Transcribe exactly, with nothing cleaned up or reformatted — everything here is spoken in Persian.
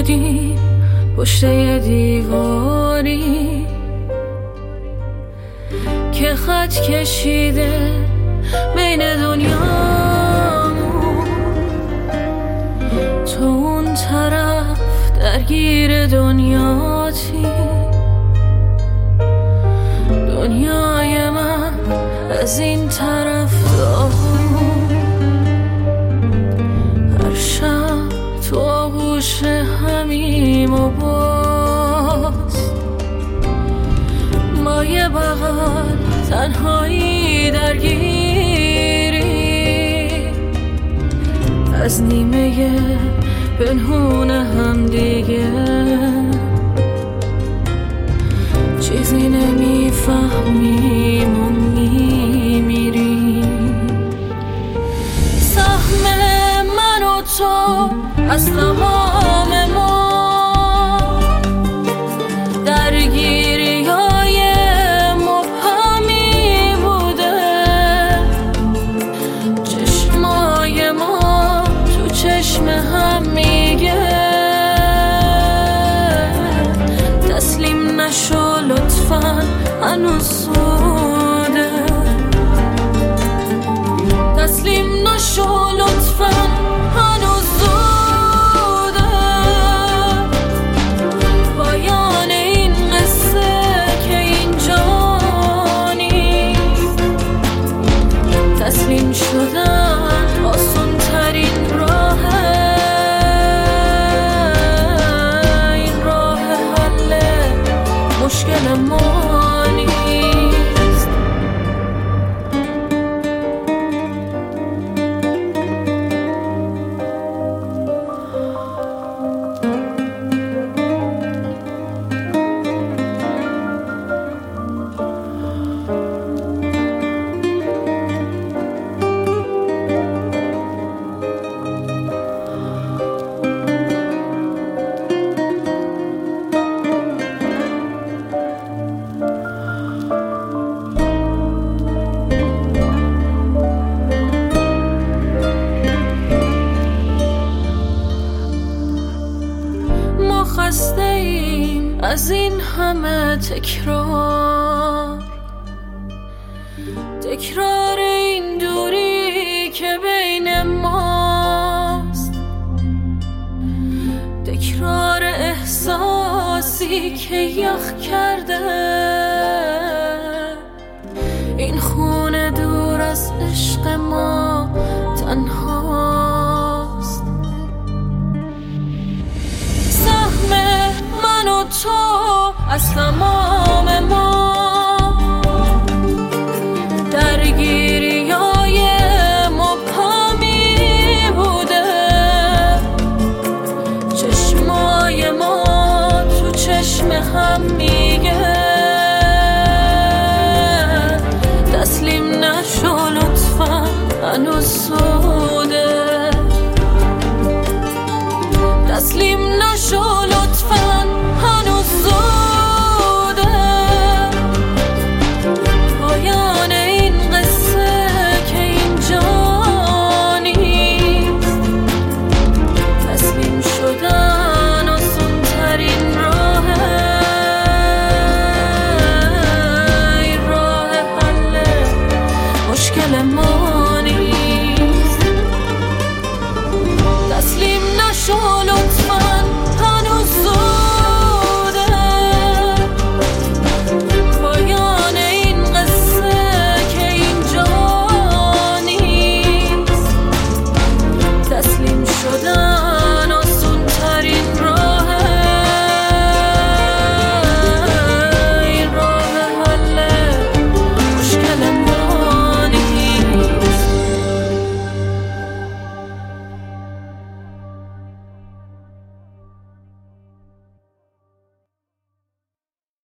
شدیم پشت یه دیواری که خط کشیده بین دنیامون. تو اون طرف درگیر دنیاتی، دنیای من از این طرف داغون. هر شب تو آغوش همیم و باز ما یه بغل تنهایی درگیری از نیمه پنهون هم دیگه. چیزی نمیفهمیم و میمیریم. سهم من و تو از تمام ما درگیری های مبهمی بوده. چشمای ما تو چشم هم میگه تسلیم نشو لطفاً، هنوز سوده. تسلیم نشو لطفاً، هنوز زوده. پایان این قصه که اینجا نیست. تسلیم شدن آسان ترین راهه. این راه حل مشکل ما نیست. خسته ایم از این همه تکرار، تکرار این دوری که بین ماست، تکرار احساسی که یخ کرده این خونه دور از عشق ما تنهاست. من و تو از تمام